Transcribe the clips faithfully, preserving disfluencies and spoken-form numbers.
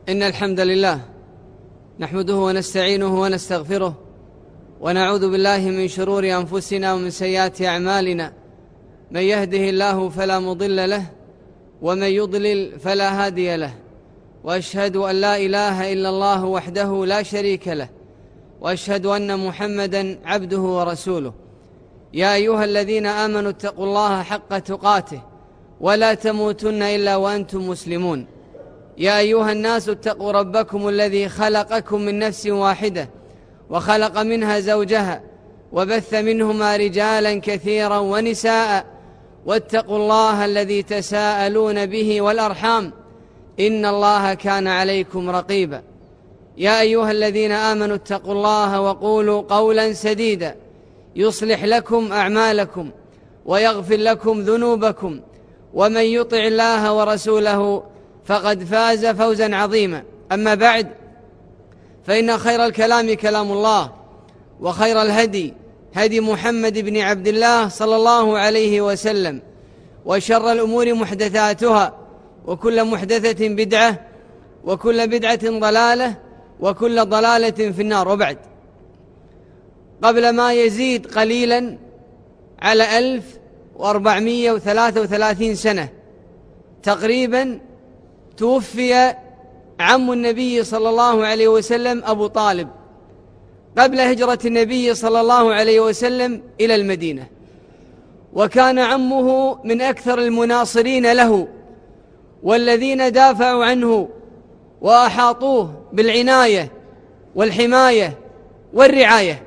إن الحمد لله نحمده ونستعينه ونستغفره ونعوذ بالله من شرور أنفسنا ومن سيئات أعمالنا. من يهده الله فلا مضل له ومن يضلل فلا هادي له، وأشهد أن لا إله إلا الله وحده لا شريك له، وأشهد أن محمدًا عبده ورسوله. يا أيها الذين آمنوا اتقوا الله حق تقاته ولا تموتن إلا وأنتم مسلمون. يا أيها الناس اتقوا ربكم الذي خلقكم من نفس واحدة وخلق منها زوجها وبث منهما رجالا كثيرا ونساء، واتقوا الله الذي تساءلون به والأرحام إن الله كان عليكم رقيبا. يا أيها الذين آمنوا اتقوا الله وقولوا قولا سديدا يصلح لكم أعمالكم ويغفر لكم ذنوبكم، ومن يطع الله ورسوله فقد فاز فوزا عظيما. أما بعد، فإن خير الكلام كلام الله، وخير الهدي هدي محمد بن عبد الله صلى الله عليه وسلم، وشر الأمور محدثاتها، وكل محدثة بدعة، وكل بدعة ضلالة، وكل ضلالة في النار. وبعد، قبل ما يزيد قليلا على ألف وأربعمائة وثلاثة وثلاثين سنة تقريبا توفي عم النبي صلى الله عليه وسلم أبو طالب قبل هجرة النبي صلى الله عليه وسلم إلى المدينة، وكان عمه من أكثر المناصرين له والذين دافعوا عنه وأحاطوه بالعناية والحماية والرعاية.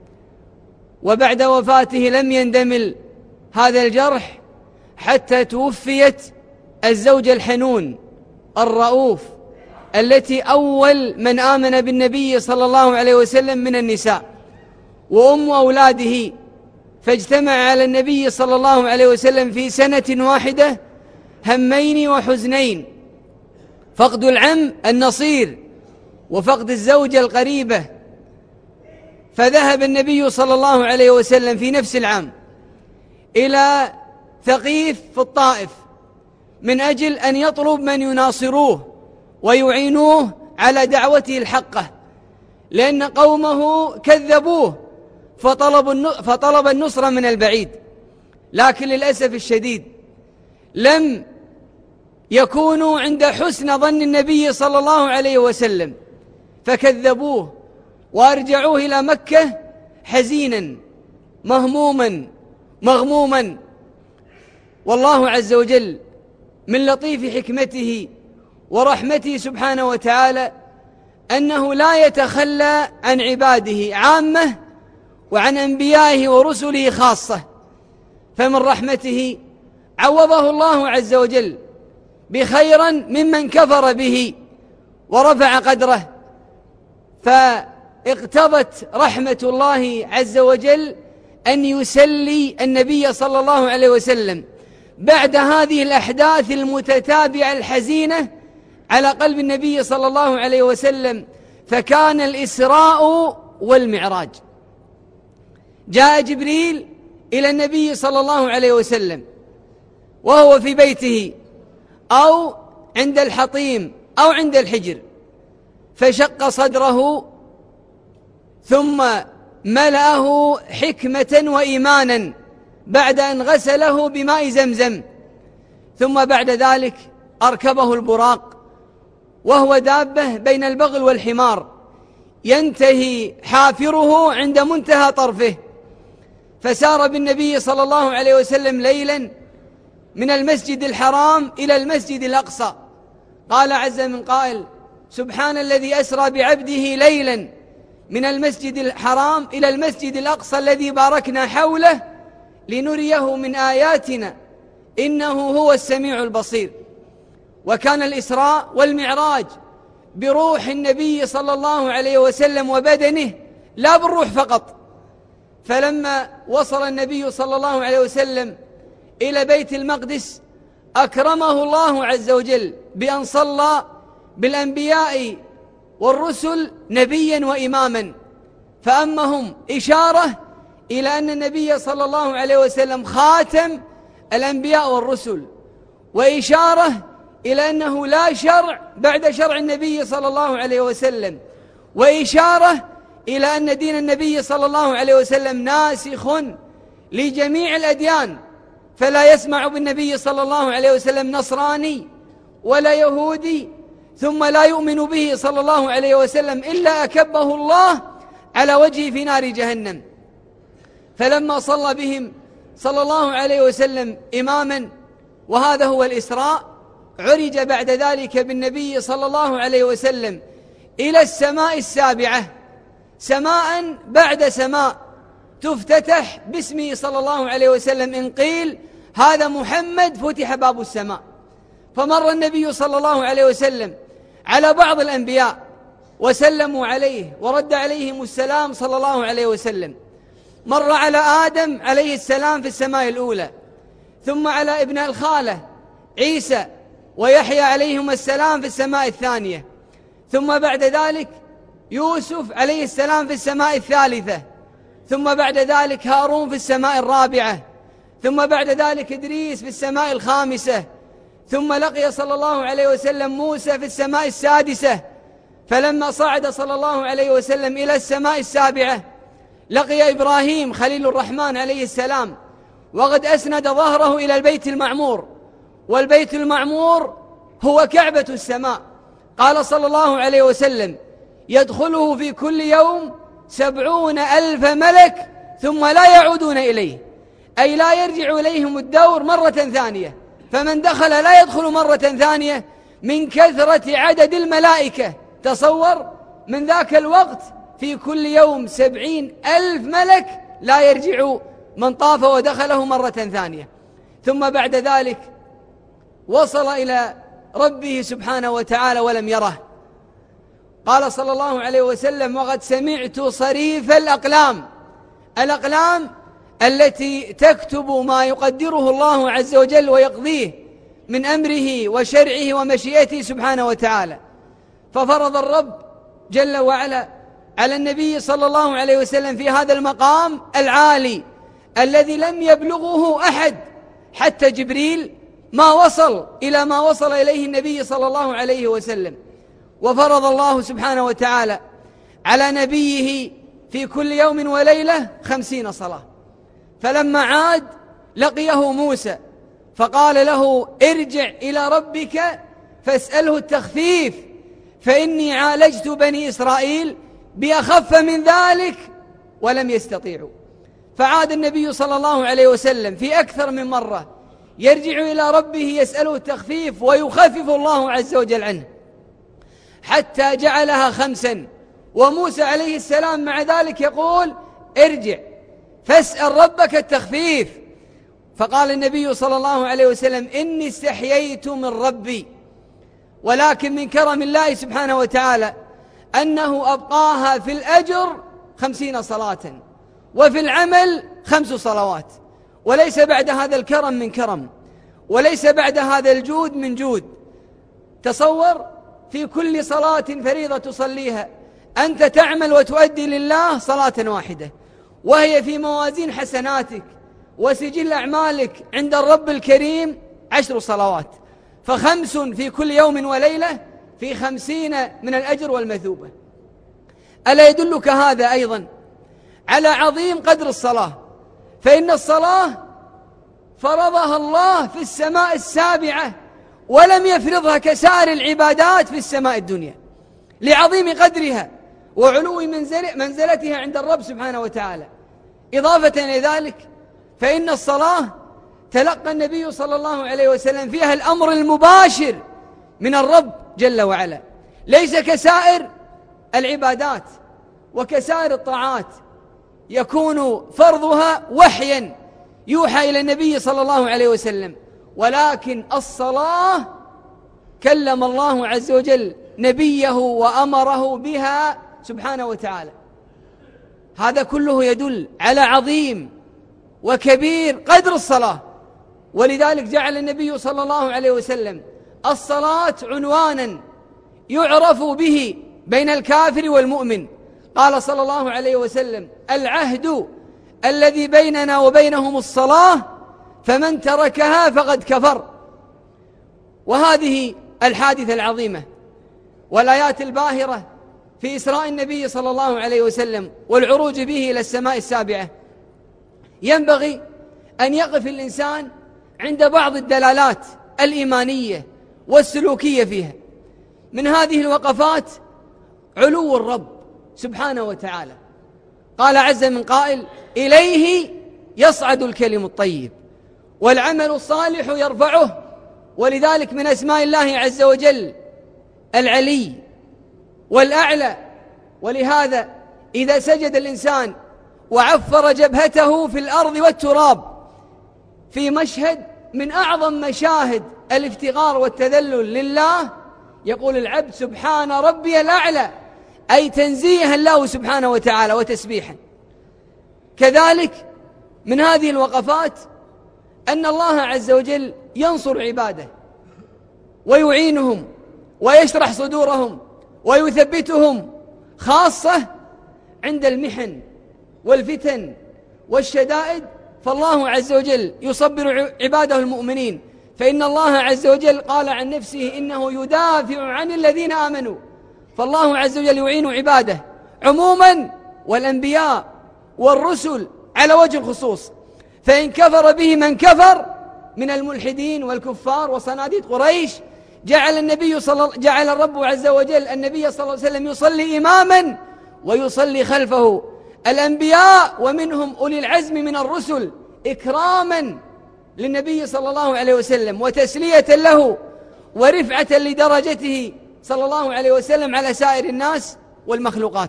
وبعد وفاته لم يندمل هذا الجرح حتى توفيت الزوج الحنون الرؤوف التي أول من آمن بالنبي صلى الله عليه وسلم من النساء، وأم أولاده، فاجتمع على النبي صلى الله عليه وسلم في سنة واحدة همين وحزنين: فقد العم النصير وفقد الزوجة القريبة. فذهب النبي صلى الله عليه وسلم في نفس العام إلى ثقيف في الطائف من أجل أن يطلب من يناصروه ويعينوه على دعوته الحقة، لأن قومه كذبوه فطلب النصرة من البعيد. لكن للأسف الشديد لم يكونوا عند حسن ظن النبي صلى الله عليه وسلم، فكذبوه وأرجعوه إلى مكة حزينا مهموما مغموما. والله عز وجل من لطيف حكمته ورحمته سبحانه وتعالى أنه لا يتخلى عن عباده عامة وعن أنبيائه ورسله خاصة، فمن رحمته عوضه الله عز وجل بخيرا ممن كفر به ورفع قدره. فاقتضت رحمة الله عز وجل أن يسلي النبي صلى الله عليه وسلم بعد هذه الأحداث المتتابعة الحزينة على قلب النبي صلى الله عليه وسلم، فكان الإسراء والمعراج. جاء جبريل إلى النبي صلى الله عليه وسلم وهو في بيته أو عند الحطيم أو عند الحجر، فشق صدره ثم ملأه حكمة وإيمانا بعد أن غسله بماء زمزم، ثم بعد ذلك أركبه البراق وهو دابة بين البغل والحمار ينتهي حافره عند منتهى طرفه، فسار بالنبي صلى الله عليه وسلم ليلا من المسجد الحرام إلى المسجد الأقصى. قال عز من قائل: سبحان الذي أسرى بعبده ليلا من المسجد الحرام إلى المسجد الأقصى الذي باركنا حوله لنريه من آياتنا إنه هو السميع البصير. وكان الإسراء والمعراج بروح النبي صلى الله عليه وسلم وبدنه، لا بالروح فقط. فلما وصل النبي صلى الله عليه وسلم إلى بيت المقدس أكرمه الله عز وجل بأن صلى بالأنبياء والرسل نبيا وإماما، فأمهم إشارة إلى أن النبي صلى الله عليه وسلم خاتم الأنبياء والرسل، وإشارة إلى أنه لا شرع بعد شرع النبي صلى الله عليه وسلم، وإشارة إلى أن دين النبي صلى الله عليه وسلم ناسخ لجميع الأديان، فلا يسمع بالنبي صلى الله عليه وسلم نصراني ولا يهودي ثم لا يؤمن به صلى الله عليه وسلم إلا أكبه الله على وجهه في نار جهنم. فلما صلى بهم صلى الله عليه وسلم إماما، وهذا هو الإسراء، عرج بعد ذلك بالنبي صلى الله عليه وسلم إلى السماء السابعة، سماء بعد سماء تفتتح باسمه صلى الله عليه وسلم. إن قيل هذا محمد فتح باب السماء. فمر النبي صلى الله عليه وسلم على بعض الأنبياء وسلموا عليه ورد عليهم السلام صلى الله عليه وسلم. مر على آدم عليه السلام في السماء الأولى، ثم على ابن الخالة عيسى ويحيى عليهم السلام في السماء الثانية، ثم بعد ذلك يوسف عليه السلام في السماء الثالثة، ثم بعد ذلك هارون في السماء الرابعة، ثم بعد ذلك إدريس في السماء الخامسة، ثم لقي صلى الله عليه وسلم موسى في السماء السادسة. فلما صعد صلى الله عليه وسلم إلى السماء السابعة لقي إبراهيم خليل الرحمن عليه السلام، وقد أسند ظهره إلى البيت المعمور، والبيت المعمور هو كعبة السماء. قال صلى الله عليه وسلم: يدخله في كل يوم سبعون ألف ملك ثم لا يعودون إليه، أي لا يرجع إليهم الدور مرة ثانية. فمن دخل لا يدخل مرة ثانية من كثرة عدد الملائكة. تصور من ذاك الوقت في كل يوم سبعين ألف ملك لا يرجع من طاف ودخله مرة ثانية. ثم بعد ذلك وصل إلى ربه سبحانه وتعالى ولم يره. قال صلى الله عليه وسلم: وقد سمعت صريف الأقلام، الأقلام التي تكتب ما يقدره الله عز وجل ويقضيه من أمره وشرعه ومشيئته سبحانه وتعالى. ففرض الرب جل وعلا على النبي صلى الله عليه وسلم في هذا المقام العالي الذي لم يبلغه أحد، حتى جبريل ما وصل إلى ما وصل إليه النبي صلى الله عليه وسلم. وفرض الله سبحانه وتعالى على نبيه في كل يوم وليلة خمسين صلاة. فلما عاد لقيه موسى فقال له: ارجع إلى ربك فاسأله التخفيف، فإني عالجت بني إسرائيل بأخف من ذلك ولم يستطيعوا. فعاد النبي صلى الله عليه وسلم في أكثر من مرة يرجع إلى ربه يسأله التخفيف ويخفف الله عز وجل عنه، حتى جعلها خمسا. وموسى عليه السلام مع ذلك يقول: ارجع فاسأل ربك التخفيف. فقال النبي صلى الله عليه وسلم: إني استحييت من ربي، ولكن من كرم الله سبحانه وتعالى أنه أبقاها في الأجر خمسين صلاة وفي العمل خمس صلوات، وليس بعد هذا الكرم من كرم، وليس بعد هذا الجود من جود. تصور في كل صلاة فريضة تصليها أنت تعمل وتؤدي لله صلاة واحدة، وهي في موازين حسناتك وسجل أعمالك عند الرب الكريم عشر صلوات، فخمس في كل يوم وليلة في خمسين من الأجر والمثوبة. ألا يدلك هذا أيضا على عظيم قدر الصلاة؟ فإن الصلاة فرضها الله في السماء السابعة ولم يفرضها كسائر العبادات في السماء الدنيا، لعظيم قدرها وعلو منزل منزلتها عند الرب سبحانه وتعالى. إضافة إلى ذلك فإن الصلاة تلقى النبي صلى الله عليه وسلم فيها الأمر المباشر من الرب جل وعلا، ليس كسائر العبادات وكسائر الطاعات يكون فرضها وحيا يوحى إلى النبي صلى الله عليه وسلم، ولكن الصلاة كلم الله عز وجل نبيه وأمره بها سبحانه وتعالى. هذا كله يدل على عظيم وكبير قدر الصلاة، ولذلك جعل النبي صلى الله عليه وسلم الصلاة عنوانا يعرف به بين الكافر والمؤمن. قال صلى الله عليه وسلم: العهد الذي بيننا وبينهم الصلاة، فمن تركها فقد كفر. وهذه الحادثة العظيمة والآيات الباهرة في إسراء النبي صلى الله عليه وسلم والعروج به إلى السماء السابعة ينبغي أن يقف الإنسان عند بعض الدلالات الإيمانية والسلوكية فيها. من هذه الوقفات علو الرب سبحانه وتعالى، قال عز من قائل: إليه يصعد الكلم الطيب والعمل الصالح يرفعه. ولذلك من أسماء الله عز وجل العلي والأعلى. ولهذا إذا سجد الإنسان وعفر جبهته في الأرض والتراب في مشهد من أعظم مشاهد الافتقار والتذلل لله، يقول العبد: سبحان ربي الأعلى، أي تنزيها له سبحانه وتعالى وتسبيحا. كذلك من هذه الوقفات أن الله عز وجل ينصر عباده ويعينهم ويشرح صدورهم ويثبتهم، خاصة عند المحن والفتن والشدائد، فالله عز وجل يصبر عباده المؤمنين. فإن الله عز وجل قال عن نفسه: إنه يدافع عن الذين آمنوا. فالله عز وجل يعين عباده عموما، والأنبياء والرسل على وجه الخصوص. فإن كفر به من كفر من الملحدين والكفار وصناديد قريش، جعل النبي صلى جعل الرب عز وجل النبي صلى الله عليه وسلم يصلي إماما ويصلي خلفه الأنبياء ومنهم أولي العزم من الرسل، إكراما للنبي صلى الله عليه وسلم وتسلية له ورفعة لدرجته صلى الله عليه وسلم على سائر الناس والمخلوقات.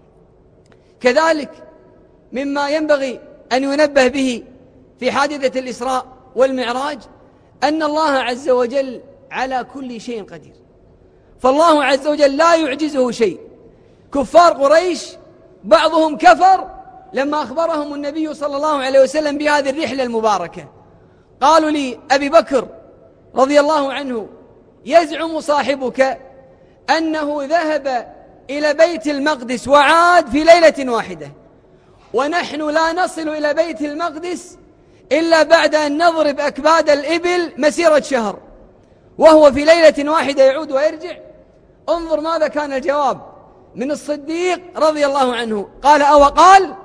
كذلك مما ينبغي أن ينبه به في حادثة الإسراء والمعراج أن الله عز وجل على كل شيء قدير، فالله عز وجل لا يعجزه شيء. كفار قريش بعضهم كفر لما أخبرهم النبي صلى الله عليه وسلم بهذه الرحلة المباركة، قالوا لي أبي بكر رضي الله عنه: يزعم صاحبك أنه ذهب إلى بيت المقدس وعاد في ليلة واحدة، ونحن لا نصل إلى بيت المقدس إلا بعد أن نضرب أكباد الإبل مسيرة شهر، وهو في ليلة واحدة يعود ويرجع. انظر ماذا كان الجواب من الصديق رضي الله عنه، قال: أو قال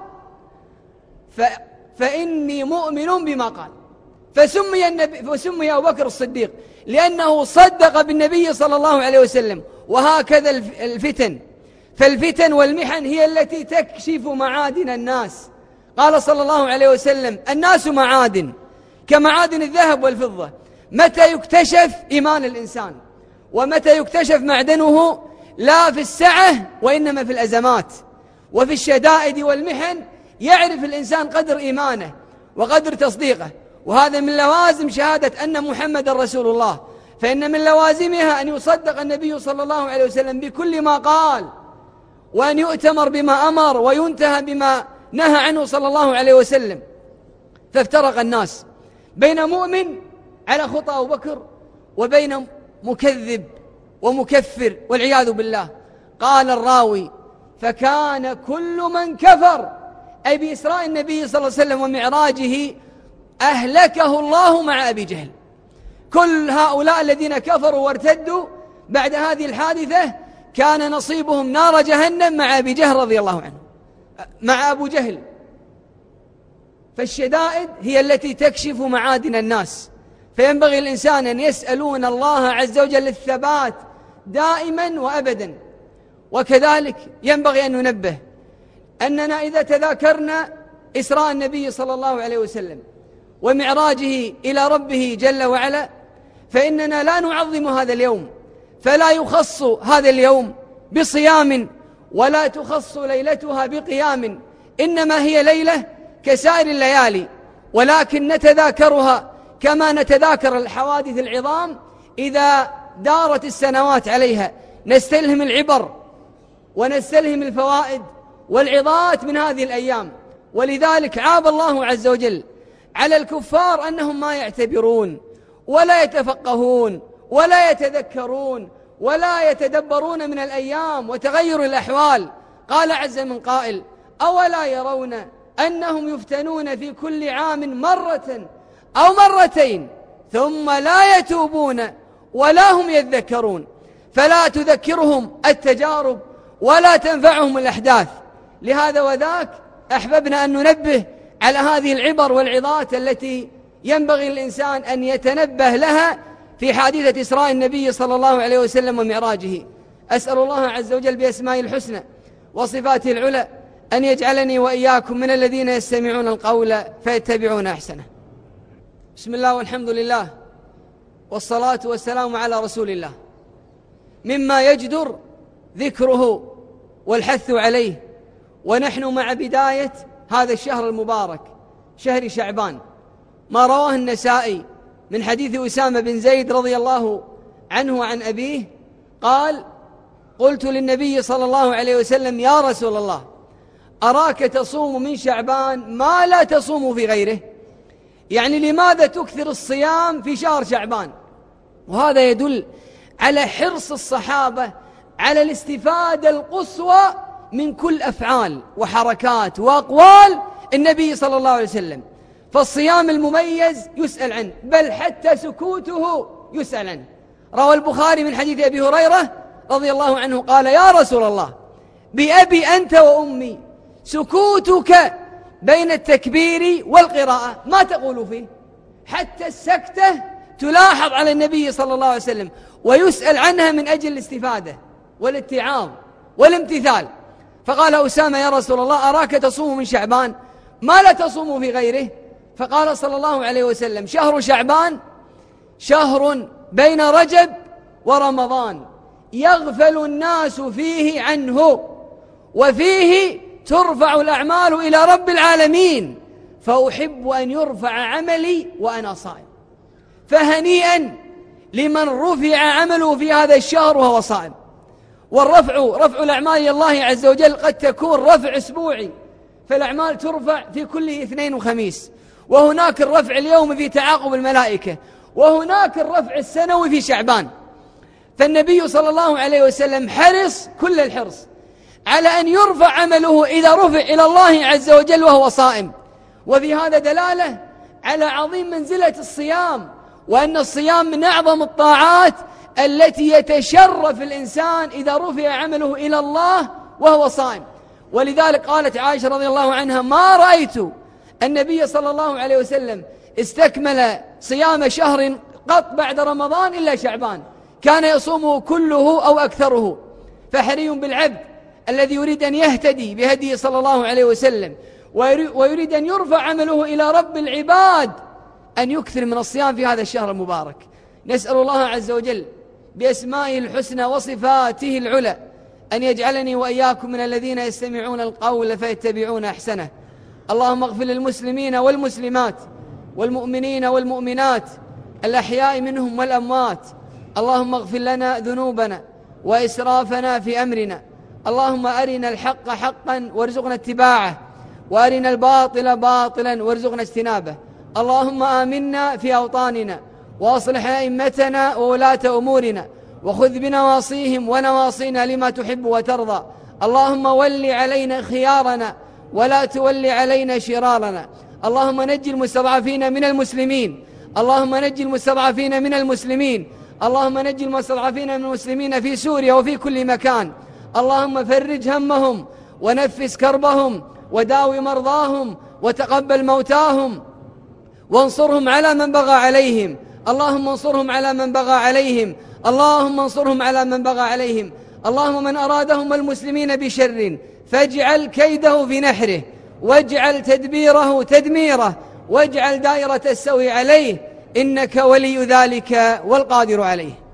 ف... فإني مؤمن بما قال. فسمي, النبي... فسمي أبو بكر الصديق لأنه صدق بالنبي صلى الله عليه وسلم. وهكذا الفتن، فالفتن والمحن هي التي تكشف معادن الناس. قال صلى الله عليه وسلم: الناس معادن كمعادن الذهب والفضة، متى يكتشف إيمان الإنسان ومتى يكتشف معدنه؟ لا في السعة وإنما في الأزمات وفي الشدائد والمحن يعرف الإنسان قدر إيمانه وقدر تصديقه. وهذا من لوازم شهادة أن محمد رسول الله، فإن من لوازمها أن يصدق النبي صلى الله عليه وسلم بكل ما قال، وأن يؤتمر بما أمر وينتهى بما نهى عنه صلى الله عليه وسلم. فافترق الناس بين مؤمن على خطى أبو بكر وبين مكذب ومكفر والعياذ بالله. قال الراوي: فكان كل من كفر، أي بإسراء النبي صلى الله عليه وسلم ومعراجه، أهلكه الله مع أبي جهل. كل هؤلاء الذين كفروا وارتدوا بعد هذه الحادثة كان نصيبهم نار جهنم مع أبي جهل رضي الله عنه، مع أبو جهل. فالشدائد هي التي تكشف معادن الناس، فينبغي الإنسان أن يسألون الله عز وجل الثبات دائما وأبدا. وكذلك ينبغي أن ننبه أننا إذا تذاكرنا إسراء النبي صلى الله عليه وسلم ومعراجه إلى ربه جل وعلا، فإننا لا نعظم هذا اليوم، فلا يخص هذا اليوم بصيام ولا تخص ليلتها بقيام، إنما هي ليلة كسائر الليالي، ولكن نتذاكرها كما نتذاكر الحوادث العظام إذا دارت السنوات عليها، نستلهم العبر ونستلهم الفوائد والعظات من هذه الأيام. ولذلك عاب الله عز وجل على الكفار أنهم ما يعتبرون ولا يتفقهون ولا يتذكرون ولا يتدبرون من الأيام وتغير الأحوال. قال عز من قائل: أولا يرون أنهم يفتنون في كل عام مرة أو مرتين ثم لا يتوبون ولا هم يذكرون، فلا تذكرهم التجارب ولا تنفعهم الأحداث. لهذا وذاك أحببنا أن ننبه على هذه العبر والعظات التي ينبغي للإنسان أن يتنبه لها في حادثة إسراء النبي صلى الله عليه وسلم ومعراجه. أسأل الله عز وجل بأسمائه الحسنى وصفاته العلى أن يجعلني وإياكم من الذين يستمعون القول فيتبعون أحسنه. بسم الله والحمد لله والصلاة والسلام على رسول الله. مما يجدر ذكره والحث عليه ونحن مع بداية هذا الشهر المبارك شهر شعبان، ما رواه النسائي من حديث أسامة بن زيد رضي الله عنه عن أبيه قال: قلت للنبي صلى الله عليه وسلم: يا رسول الله، أراك تصوم من شعبان ما لا تصوم في غيره، يعني لماذا تكثر الصيام في شهر شعبان؟ وهذا يدل على حرص الصحابة على الاستفادة القصوى من كل أفعال وحركات وأقوال النبي صلى الله عليه وسلم. فالصيام المميز يسأل عنه، بل حتى سكوته يسأل عنه. روى البخاري من حديث أبي هريرة رضي الله عنه قال: يا رسول الله، بأبي أنت وأمي، سكوتك بين التكبير والقراءة ما تقول فيه؟ حتى السكتة تلاحظ على النبي صلى الله عليه وسلم ويسأل عنها من أجل الاستفادة والاتعاظ والامتثال. فقال أسامة: يا رسول الله، أراك تصوم من شعبان ما لا تصوم في غيره. فقال صلى الله عليه وسلم: شهر شعبان شهر بين رجب ورمضان يغفل الناس فيه عنه، وفيه ترفع الأعمال إلى رب العالمين، فأحب أن يرفع عملي وأنا صائم. فهنيئا لمن رفع عمله في هذا الشهر وهو صائم. والرفع رفع الأعمال إلى الله عز وجل قد تكون رفع أسبوعي، فالأعمال ترفع في كل اثنين وخميس، وهناك الرفع اليوم في تعاقب الملائكة، وهناك الرفع السنوي في شعبان. فالنبي صلى الله عليه وسلم حرص كل الحرص على أن يرفع عمله إذا رفع إلى الله عز وجل وهو صائم. وفي هذا دلالة على عظيم منزلة الصيام، وأن الصيام من أعظم الطاعات التي يتشرف الإنسان إذا رفع عمله إلى الله وهو صائم. ولذلك قالت عائشة رضي الله عنها: ما رأيت النبي صلى الله عليه وسلم استكمل صيام شهر قط بعد رمضان إلا شعبان، كان يصومه كله أو أكثره. فحري بالعبد الذي يريد أن يهتدي بهديه صلى الله عليه وسلم ويريد أن يرفع عمله إلى رب العباد أن يكثر من الصيام في هذا الشهر المبارك. نسأل الله عز وجل بأسمائه الحسنى وصفاته العلى أن يجعلني وإياكم من الذين يستمعون القول فيتبعون أحسنه. اللهم اغفر للمسلمين والمسلمات والمؤمنين والمؤمنات الأحياء منهم والأموات. اللهم اغفر لنا ذنوبنا وإسرافنا في أمرنا. اللهم أرنا الحق حقا وارزقنا اتباعه، وأرنا الباطل باطلا وارزقنا اجتنابه. اللهم آمنا في أوطاننا، وأصلح أئمتنا وولاة أمورنا، وخذ بنواصيهم ونواصينا لما تحب وترضى. اللهم ول علينا خيارنا ولا تول علينا شرارنا. اللهم نجي المستضعفين من المسلمين، اللهم نجي المستضعفين من المسلمين، اللهم نجي المستضعفين من المسلمين في سوريا وفي كل مكان. اللهم فرج همهم ونفس كربهم وداوي مرضاهم وتقبل موتاهم، وانصرهم على من بغى عليهم. اللهم انصرهم على من بغى عليهم، اللهم انصرهم على من بغى عليهم. اللهم من أرادهم المسلمين بشر فاجعل كيده في نحره، واجعل تدبيره تدميره، واجعل دائرة السوء عليه، إنك ولي ذلك والقادر عليه.